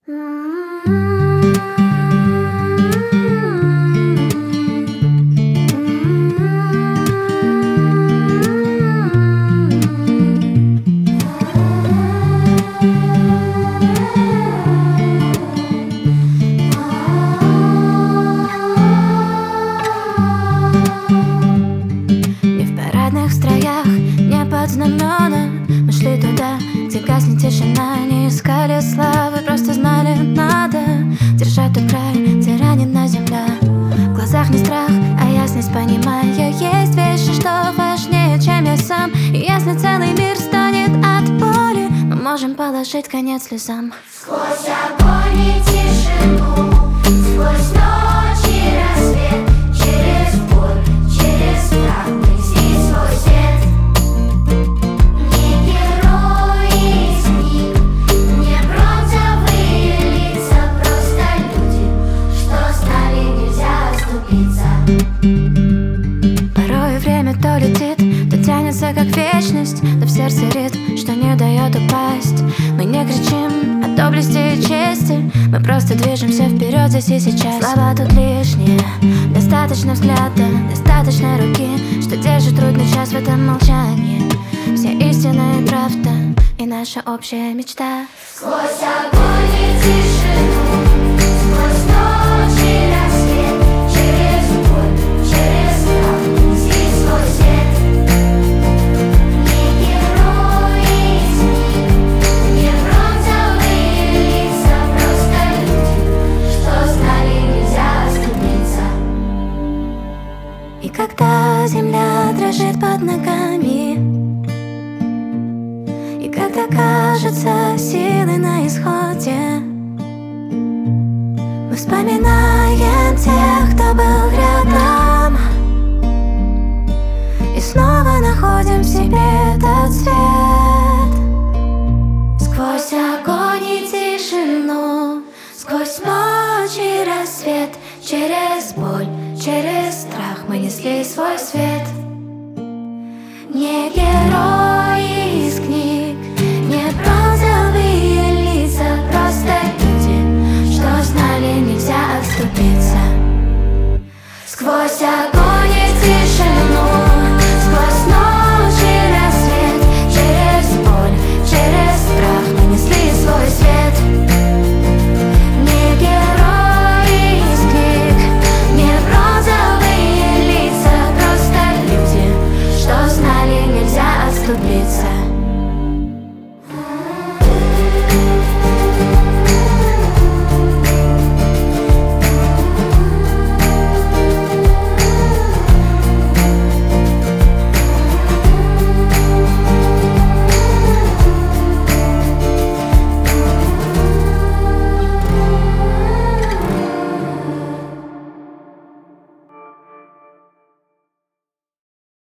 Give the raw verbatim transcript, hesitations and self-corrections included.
Знамена. Мы шли туда, где гаснет тишина. Не искали славы, просто знали, надо держать тот край, где ранена земля. В глазах не страх, а ясность, понимая, есть вещи, что важнее, чем я сам. И если целый мир стонет от боли, мы можем положить конец слезам. Сквозь огонь и тишину, сквозь ночь и рассвет, через боль, через страх неси свой свет. Порой время то летит, то тянется как вечность, да в сердце ритм, что не дает упасть. Мы не кричим о доблести и чести, мы просто движемся вперед здесь и сейчас. Слова тут лишние, достаточно взгляда, достаточно руки, что держит трудный час в этом молчании. Вся истина и правда, и наша общая мечта. Сквозь огонь и тишину, сквозь ночь и рассвет, через боль, через страх неси свой свет. Не герои из книг, не бронзовые лица, просто люди, что знали, нельзя оступиться. И когда земля дрожит под ногами, и когда кажется силы на исходе, мы вспоминаем тех, кто был рядом, и снова находим в себе этот свет. Сквозь огонь и тишину, сквозь ночь и рассвет, через боль, через страх мы несли свой свет.